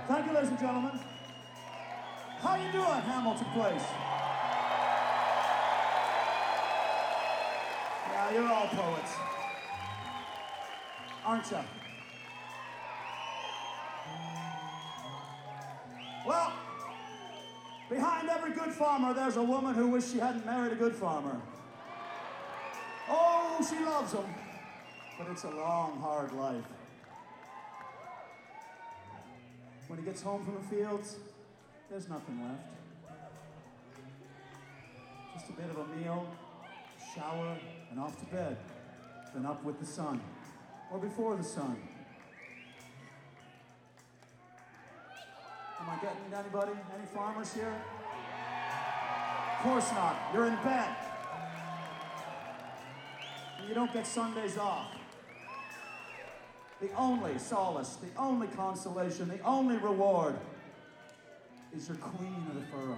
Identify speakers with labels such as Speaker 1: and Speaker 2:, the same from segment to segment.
Speaker 1: Thank you, ladies and gentlemen. How you doing, Hamilton Place? Yeah, you're all poets, aren't you? Well, behind every good farmer, there's a woman who wishes she hadn't married a good farmer. Oh, she loves him, but it's a long, hard life. When he gets home from the fields, there's nothing left. Just a bit of a meal, a shower, and off to bed. Then up with the sun, or before the sun. Am I getting anybody? Any farmers here? Of course not. You're in bed. And you don't get Sundays off. The only solace, the only consolation, the only reward is your queen of the furrows.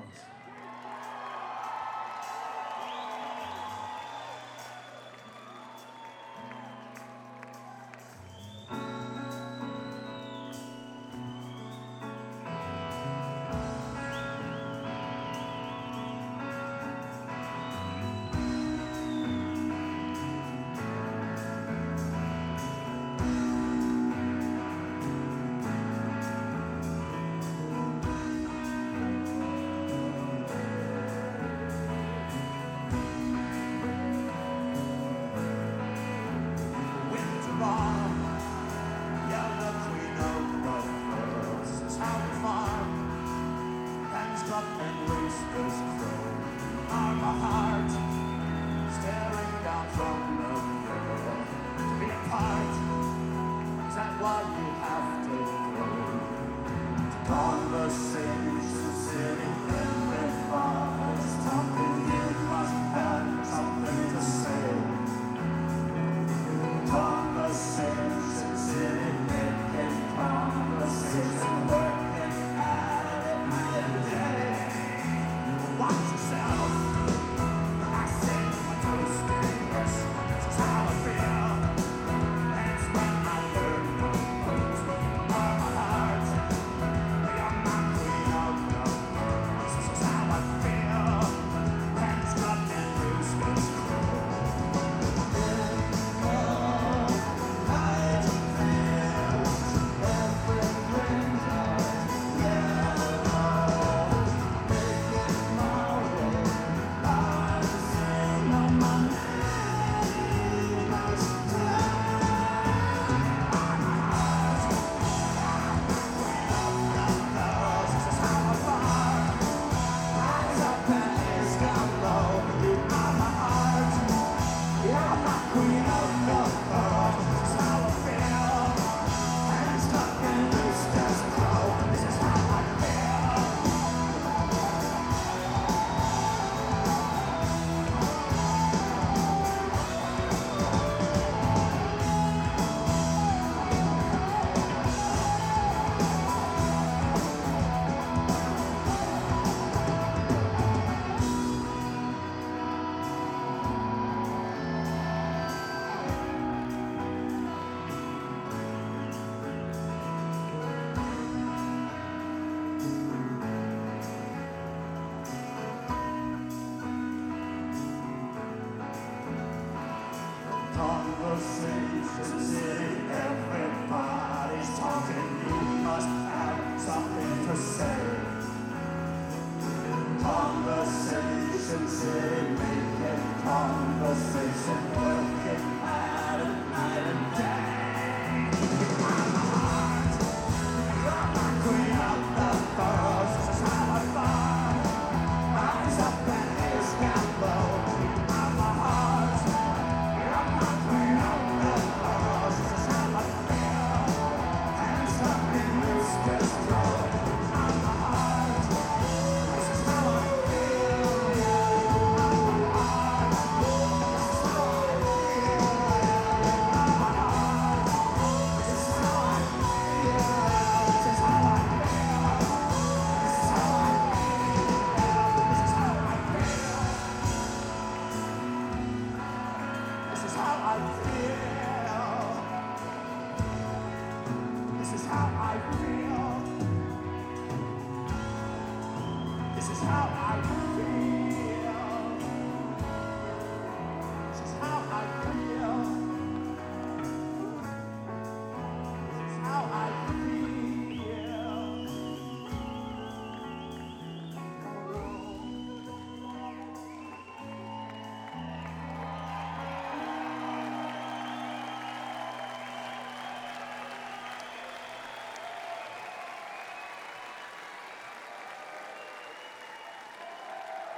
Speaker 1: This is how I feel.